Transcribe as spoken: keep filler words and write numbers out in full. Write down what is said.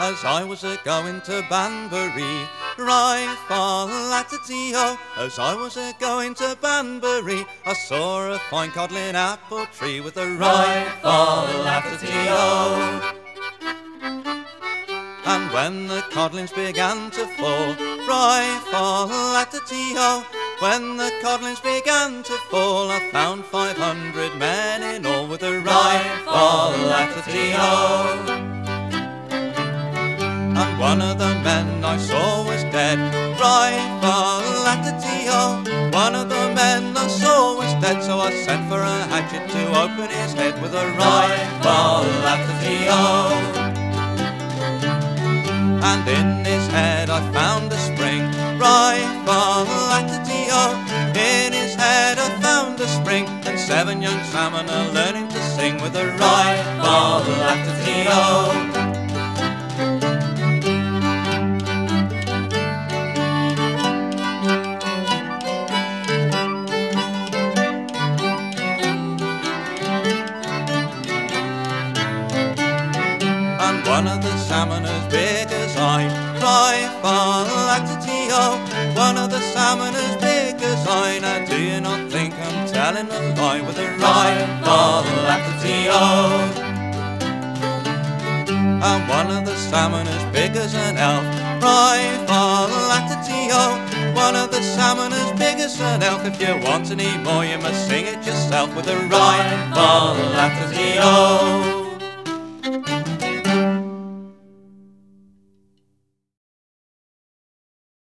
as I was a-going to Banbury. Rifle-a-ta-tee-o, as I was a-going to Banbury, I saw a fine codlin apple tree with a rifle-a-ta-tee-o. And when the codlins began to fall, rifle-a-ta-tee-o, when the codlins began to fall, I found five hundred men in all with a rifle-a-ta-tee-o. And one of the men I saw was dead, rifle-a-ta-tee-o. One of the men I saw was dead, so I sent for a hatchet to open his head with a rifle-a-ta-tee-o. And in his head I found a spring, rifle-a-ta-tee-o. In his head I found a spring, and seven young salmon are learning to sing with a rifle-a-ta-tee-o. One of the salmon as big as I, rifle-a-ta-tee-o. One of the salmon as big as I. Now do you not think I'm telling a lie with a rifle-a-ta-tee-o? And one of the salmon as big as an elf, rifle-a-ta-tee-o. One of the salmon as big as an elf. If you want any more you must sing it yourself with a rifle